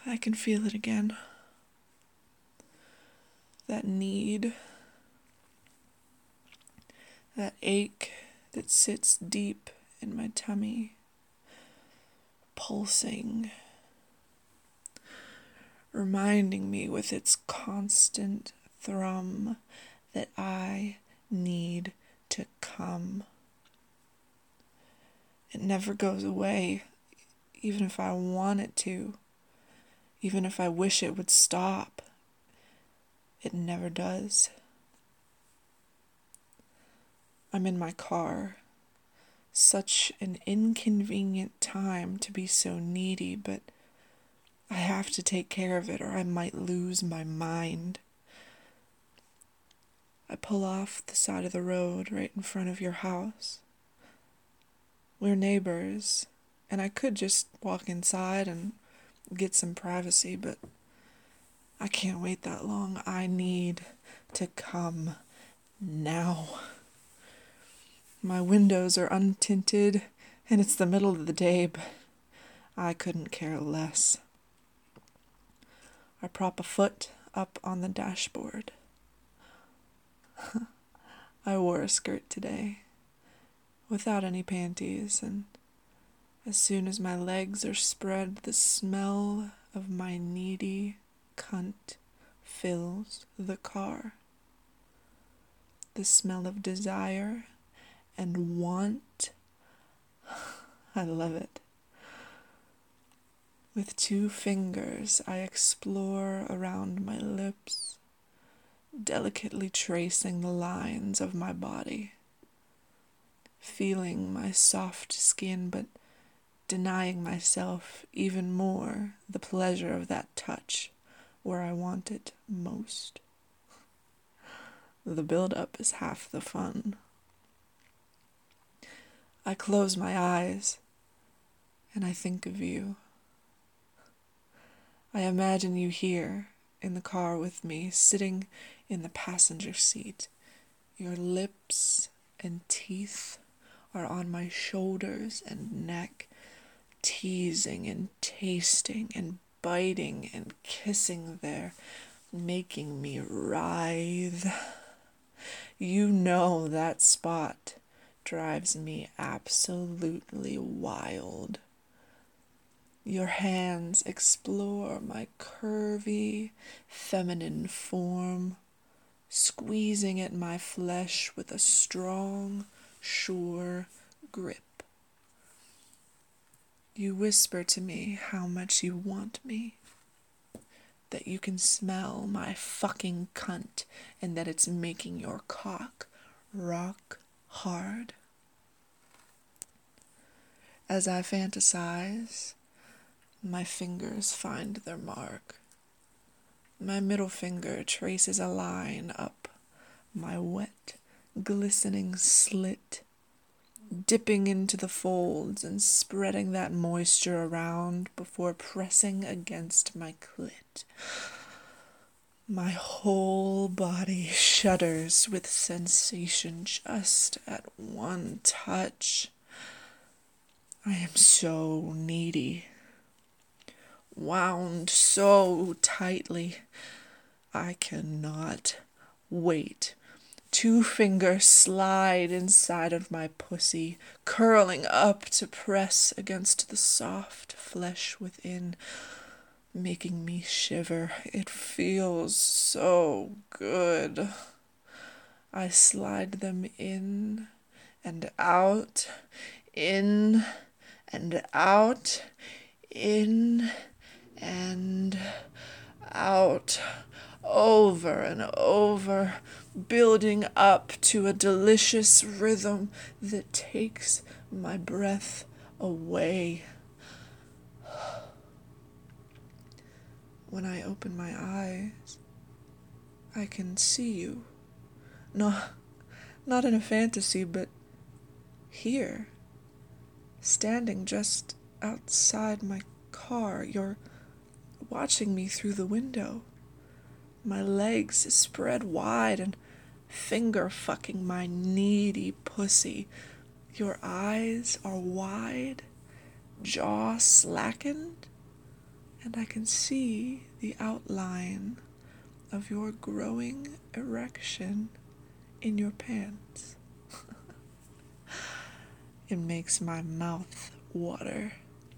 I can feel it again. That need, that ache that sits deep in my tummy, pulsing, reminding me with its constant thrum that I need to come. It never goes away, even if I want it to, even if I wish it would stop. It never does. I'm in my car. Such an inconvenient time to be so needy, but I have to take care of it or I might lose my mind. I pull off the side of the road right in front of your house. We're neighbors, and I could just walk inside and get some privacy, but I can't wait that long. I need to come now. My windows are untinted, and it's the middle of the day, but I couldn't care less. I prop a foot up on the dashboard. I wore a skirt today, without any panties, and as soon as my legs are spread, the smell of my needy cunt fills the car. The smell of desire and want. I love it. With 2 fingers, I explore around my lips, delicately tracing the lines of my body, feeling my soft skin, but denying myself even more the pleasure of that touch where I want it most. The build-up is half the fun. I close my eyes and I think of you. I imagine you here in the car with me, sitting in the passenger seat. Your lips and teeth are on my shoulders and neck, teasing and tasting and biting and kissing there, making me writhe. You know that spot drives me absolutely wild. Your hands explore my curvy, feminine form, squeezing at my flesh with a strong, sure grip. You whisper to me how much you want me, that you can smell my fucking cunt and that it's making your cock rock hard. As I fantasize, my fingers find their mark. My middle finger traces a line up my wet, glistening slit, dipping into the folds and spreading that moisture around before pressing against my clit. My whole body shudders with sensation just at one touch. I am so needy, wound so tightly. I cannot wait. 2 fingers slide inside of my pussy, curling up to press against the soft flesh within, making me shiver. It feels so good. I slide them in and out, in and out, in and out, over and over, building up to a delicious rhythm that takes my breath away. When I open my eyes, I can see you. No, not in a fantasy, but here, standing just outside my car. You're watching me through the window, my legs spread wide and finger fucking my needy pussy. Your eyes are wide, jaw slackened, and I can see the outline of your growing erection in your pants. It makes my mouth water.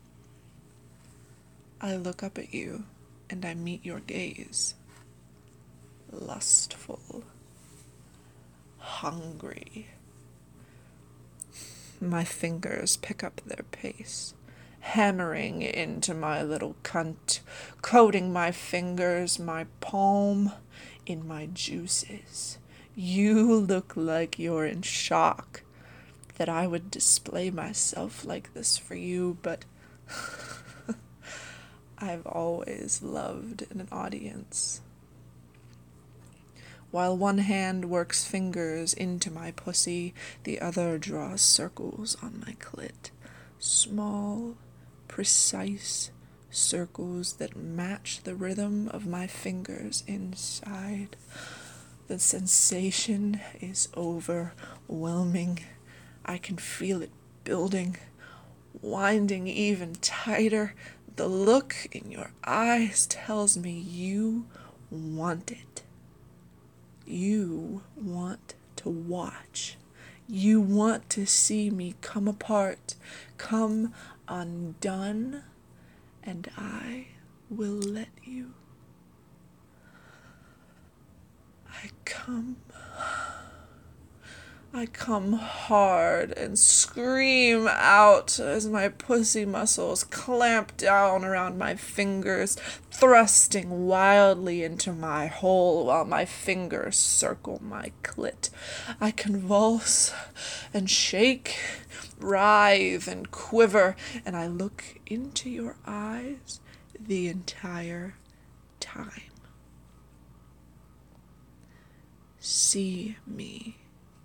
I look up at you and I meet your gaze. Lustful. Hungry. My fingers pick up their pace, hammering into my little cunt, coating my fingers, my palm, in my juices. You look like you're in shock that I would display myself like this for you, but I've always loved an audience. While one hand works fingers into my pussy, the other draws circles on my clit. Small, precise circles that match the rhythm of my fingers inside. The sensation is overwhelming. I can feel it building, winding even tighter. The look in your eyes tells me you want it. You want to watch. You want to see me come apart, come undone, and I will let you. I come hard and scream out as my pussy muscles clamp down around my fingers, thrusting wildly into my hole while my fingers circle my clit. I convulse and shake, writhe and quiver, and I look into your eyes the entire time. See me.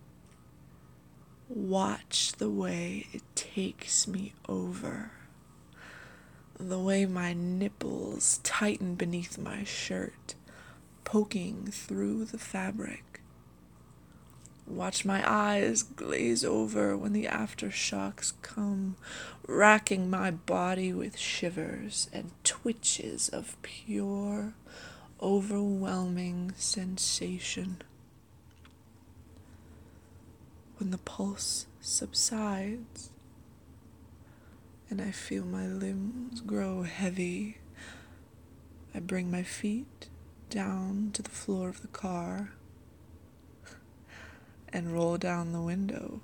Watch the way it takes me over, the way my nipples tighten beneath my shirt, poking through the fabric. Watch my eyes glaze over when the aftershocks come, racking my body with shivers and twitches of pure, overwhelming sensation. When the pulse subsides and I feel my limbs grow heavy, I bring my feet down to the floor of the car and roll down the window.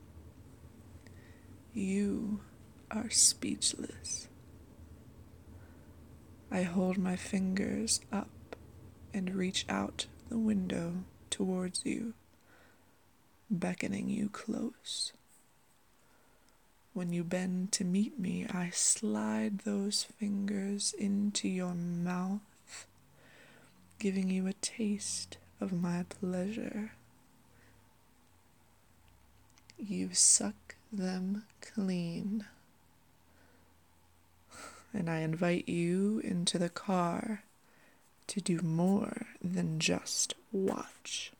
You are speechless. I hold my fingers up and reach out the window towards you, beckoning you close. When you bend to meet me, I slide those fingers into your mouth, giving you a taste of my pleasure. You suck them clean, and I invite you into the car to do more than just watch.